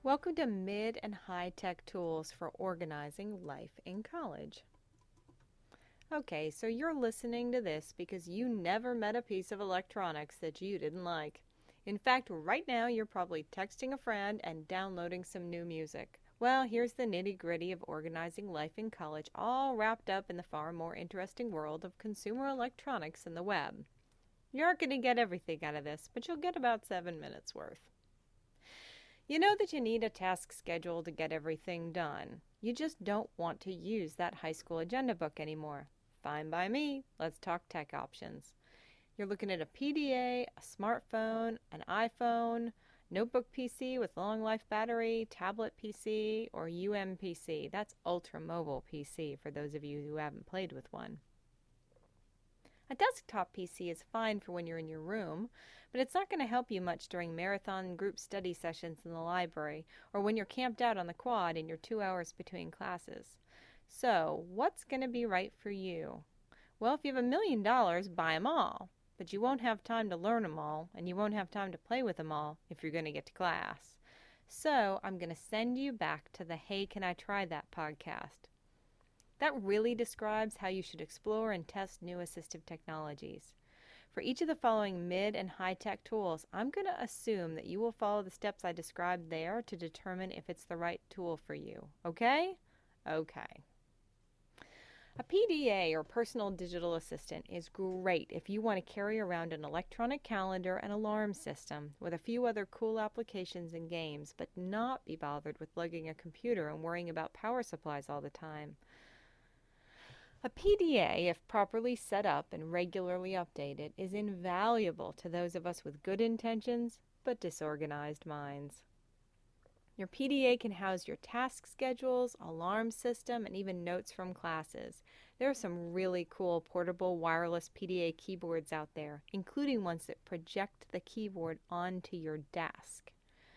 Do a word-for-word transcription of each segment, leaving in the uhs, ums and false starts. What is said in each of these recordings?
Welcome to Mid and High Tech Tools for Organizing Life in College. Okay, so you're listening to this because you never met a piece of electronics that you didn't like. In fact, right now you're probably texting a friend and downloading some new music. Well, here's the nitty-gritty of organizing life in college, all wrapped up in the far more interesting world of consumer electronics and the web. You aren't going to get everything out of this, but you'll get about seven minutes worth. You know that you need a task schedule to get everything done. You just don't want to use that high school agenda book anymore. Fine by me. Let's talk tech options. You're looking at a P D A, a smartphone, an iPhone, notebook P C with long life battery, tablet P C, or U M P C. That's ultra mobile P C for those of you who haven't played with one. A desktop P C is fine for when you're in your room, but it's not going to help you much during marathon group study sessions in the library or when you're camped out on the quad in your two hours between classes. So, what's going to be right for you? Well, if you have a million dollars, buy them all, but you won't have time to learn them all, and you won't have time to play with them all if you're going to get to class. So, I'm going to send you back to the Hey, Can I Try That podcast. That really describes how you should explore and test new assistive technologies. For each of the following mid and high-tech tools, I'm going to assume that you will follow the steps I described there to determine if it's the right tool for you. Okay? Okay. A P D A, or Personal Digital Assistant, is great if you want to carry around an electronic calendar and alarm system with a few other cool applications and games, but not be bothered with lugging a computer and worrying about power supplies all the time. A P D A, if properly set up and regularly updated, is invaluable to those of us with good intentions but disorganized minds. Your P D A can house your task schedules, alarm system, and even notes from classes. There are some really cool portable wireless P D A keyboards out there, including ones that project the keyboard onto your desk.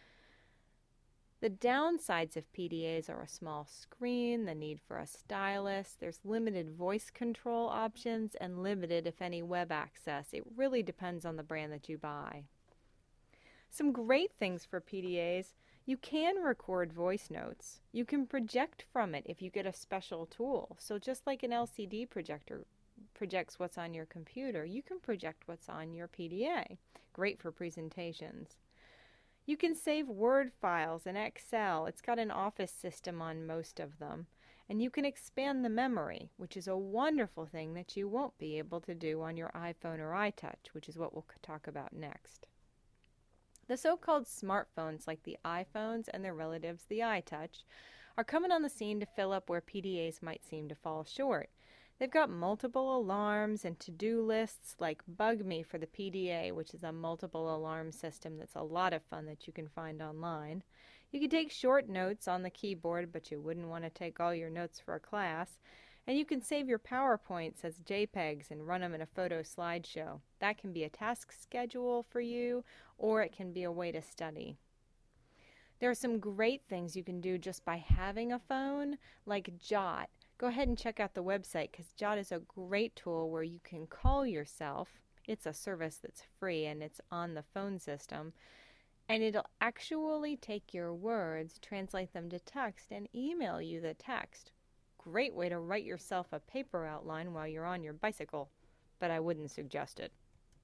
The downsides of P D As are a small screen, the need for a stylus, there's limited voice control options, and limited, if any, web access. It really depends on the brand that you buy. Some great things for P D As: you can record voice notes. You can project from it if you get a special tool. So just like an L C D projector projects what's on your computer, you can project what's on your P D A. Great for presentations. You can save Word files in Excel. It's got an Office system on most of them. And you can expand the memory, which is a wonderful thing that you won't be able to do on your iPhone or iTouch, which is what we'll talk about next. The so-called smartphones, like the iPhones and their relatives, the iTouch, are coming on the scene to fill up where P D As might seem to fall short. They've got multiple alarms and to-do lists like BugMe for the P D A, which is a multiple alarm system that's a lot of fun that you can find online. You can take short notes on the keyboard, but you wouldn't want to take all your notes for a class. And you can save your PowerPoints as JPEGs and run them in a photo slideshow. That can be a task schedule for you, or it can be a way to study. There are some great things you can do just by having a phone, like Jot. Go ahead and check out the website, because Jot is a great tool where you can call yourself. It's a service that's free and it's on the phone system. And it'll actually take your words, translate them to text, and email you the text. Great way to write yourself a paper outline while you're on your bicycle, but I wouldn't suggest it.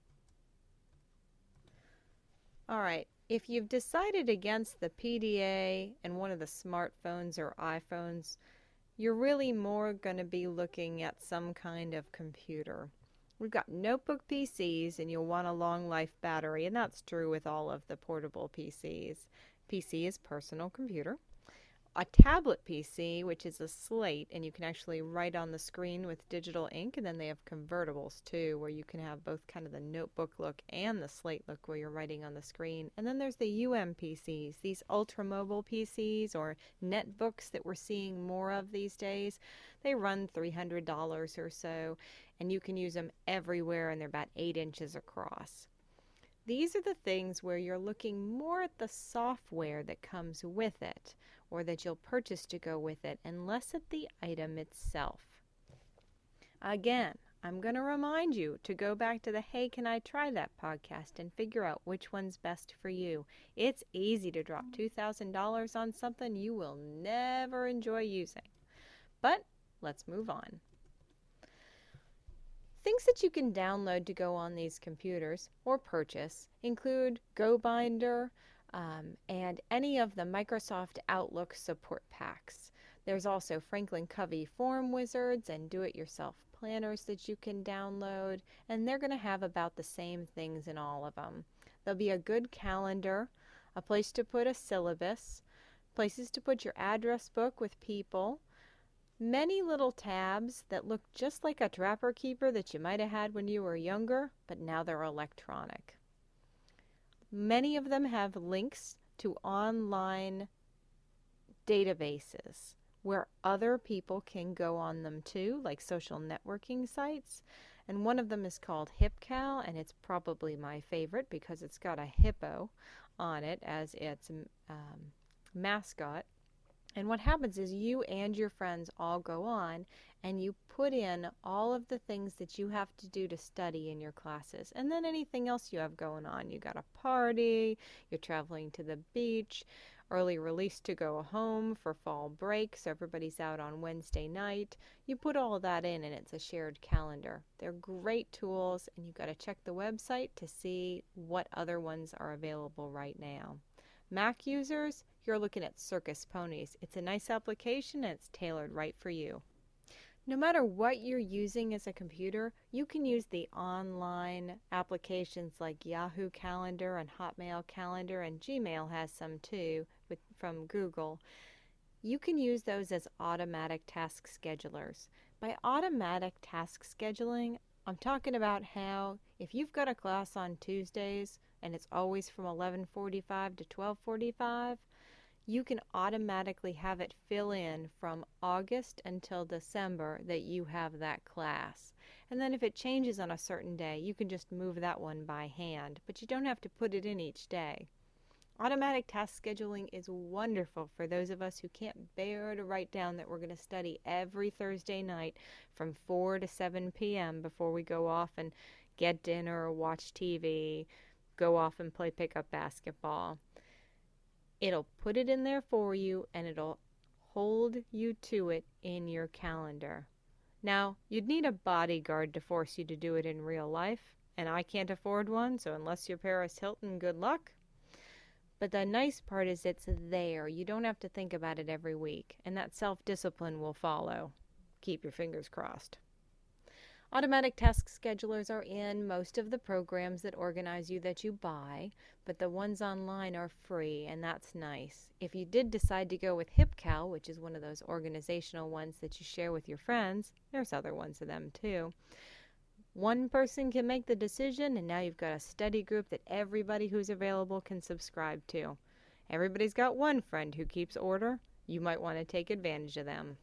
All right, if you've decided against the P D A and one of the smartphones or iPhones, you're really more going to be looking at some kind of computer. We've got notebook P Cs, and you'll want a long life battery, and that's true with all of the portable P Cs. P C is personal computer. A tablet P C, which is a slate, and you can actually write on the screen with digital ink, and then they have convertibles too, where you can have both kind of the notebook look and the slate look where you're writing on the screen. And then there's the U M P Cs, these ultra-mobile P Cs or netbooks that we're seeing more of these days. They run three hundred dollars or so, and you can use them everywhere, and they're about eight inches across. These are the things where you're looking more at the software that comes with it, or that you'll purchase to go with it, and less at the item itself. Again, I'm going to remind you to go back to the Hey, Can I Try That podcast and figure out which one's best for you. It's easy to drop two thousand dollars on something you will never enjoy using. But let's move on. Things that you can download to go on these computers or purchase include GoBinder um, and any of the Microsoft Outlook support packs. There's also Franklin Covey Form Wizards and do-it-yourself planners that you can download, and they're going to have about the same things in all of them. There'll be a good calendar, a place to put a syllabus, places to put your address book with people, many little tabs that look just like a Trapper Keeper that you might have had when you were younger, but now they're electronic. Many of them have links to online databases where other people can go on them too, like social networking sites. And one of them is called HipCal, and it's probably my favorite because it's got a hippo on it as its um, mascot. And what happens is you and your friends all go on and you put in all of the things that you have to do to study in your classes, and then anything else you have going on. You got a party, you're traveling to the beach, early release to go home for fall break, so everybody's out on Wednesday night. You put all that in and it's a shared calendar. They're great tools, and you've got to check the website to see what other ones are available right now. Mac users, you're looking at Circus Ponies. It's a nice application and it's tailored right for you. No matter what you're using as a computer, you can use the online applications like Yahoo Calendar and Hotmail Calendar, and Gmail has some too with, from Google. You can use those as automatic task schedulers. By automatic task scheduling, I'm talking about how if you've got a class on Tuesdays and it's always from eleven forty-five to twelve forty-five, you can automatically have it fill in from August until December that you have that class. And then if it changes on a certain day, you can just move that one by hand, but you don't have to put it in each day. Automatic task scheduling is wonderful for those of us who can't bear to write down that we're going to study every Thursday night from four to seven p.m. before we go off and get dinner or watch T V, go off and play pickup basketball. It'll put it in there for you, and it'll hold you to it in your calendar. Now, you'd need a bodyguard to force you to do it in real life, and I can't afford one, so unless you're Paris Hilton, good luck. But the nice part is it's there. You don't have to think about it every week, and that self-discipline will follow. Keep your fingers crossed. Automatic task schedulers are in most of the programs that Organize You that you buy, but the ones online are free, and that's nice. If you did decide to go with HipCal, which is one of those organizational ones that you share with your friends, there's other ones of them too. One person can make the decision, and now you've got a study group that everybody who's available can subscribe to. Everybody's got one friend who keeps order. You might want to take advantage of them.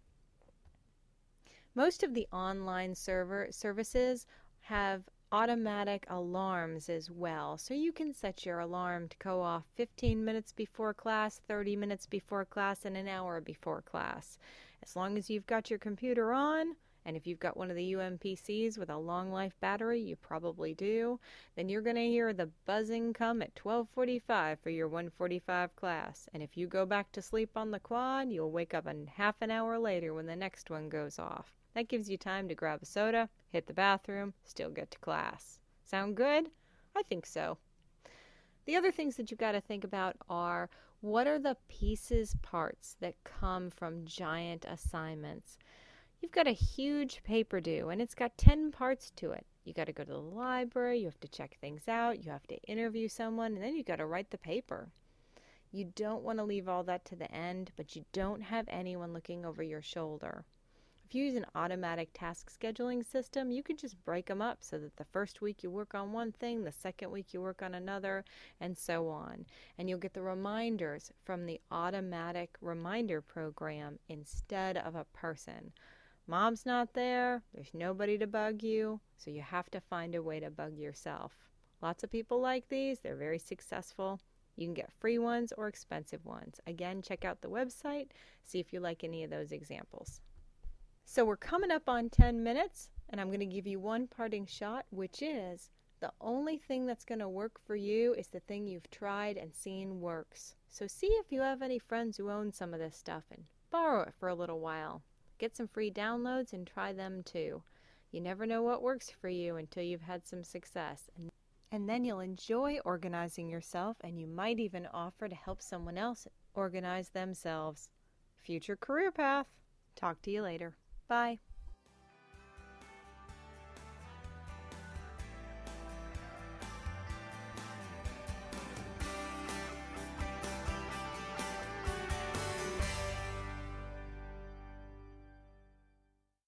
Most of the online server services have automatic alarms as well, so you can set your alarm to go off fifteen minutes before class, thirty minutes before class, and an hour before class. As long as you've got your computer on, and if you've got one of the U M P Cs with a long life battery, you probably do, then you're going to hear the buzzing come at twelve forty-five for your one forty-five class. And if you go back to sleep on the quad, you'll wake up a half an hour later when the next one goes off. That gives you time to grab a soda, hit the bathroom, still get to class. Sound good? I think so. The other things that you've got to think about are, what are the pieces, parts that come from giant assignments? You've got a huge paper due, and it's got ten parts to it. You got to go to the library, you have to check things out, you have to interview someone, and then you got to write the paper. You don't want to leave all that to the end, but you don't have anyone looking over your shoulder. If you use an automatic task scheduling system, you can just break them up so that the first week you work on one thing, the second week you work on another, and so on. And you'll get the reminders from the automatic reminder program instead of a person. Mom's not there, there's nobody to bug you, so you have to find a way to bug yourself. Lots of people like these, they're very successful. You can get free ones or expensive ones. Again, check out the website, see if you like any of those examples. So we're coming up on ten minutes, and I'm going to give you one parting shot, which is the only thing that's going to work for you is the thing you've tried and seen works. So see if you have any friends who own some of this stuff and borrow it for a little while. Get some free downloads and try them too. You never know what works for you until you've had some success. And, and then you'll enjoy organizing yourself, and you might even offer to help someone else organize themselves. Future career path. Talk to you later. Bye.